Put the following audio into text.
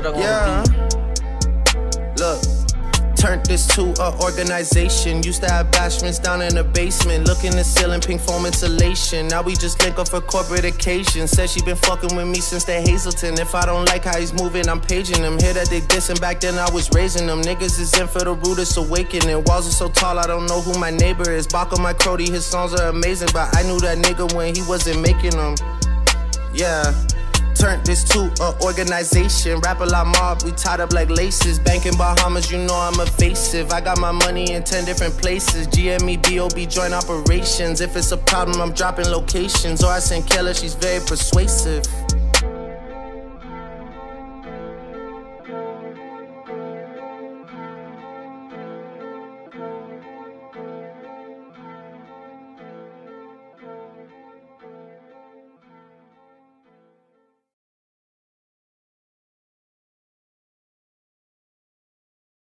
Yeah. Look. Turned this to a organization. Used to have bashments down in the basement. Looking the ceiling, pink foam insulation. Now we just link up for corporate occasions. Said she been fucking with me since the Hazleton. If I don't like how he's moving, I'm paging him. Hear that they dissing, back then I was raising them. Niggas is in for the rudest awakening. Walls are so tall, I don't know who my neighbor is. Baka my Crody, his songs are amazing. But I knew that nigga when he wasn't making them. Yeah. Turned this to a organization. Rap a lot mob, we tied up like laces. Banking Bahamas, you know I'm evasive. I got my money in 10 different places. GME, BOB, joint operations. If it's a problem, I'm dropping locations. Or I send Kayla, she's very persuasive.